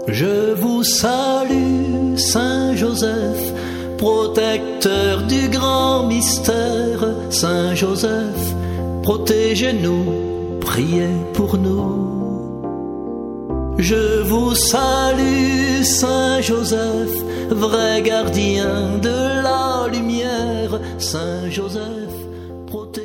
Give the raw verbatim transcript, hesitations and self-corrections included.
Je vous salue, Saint Joseph, protecteur du grand mystère. Saint Joseph, protégez-nous, priez pour nous. Je vous salue, Saint Joseph, vrai gardien de la lumière. Saint Joseph, protégez-nous.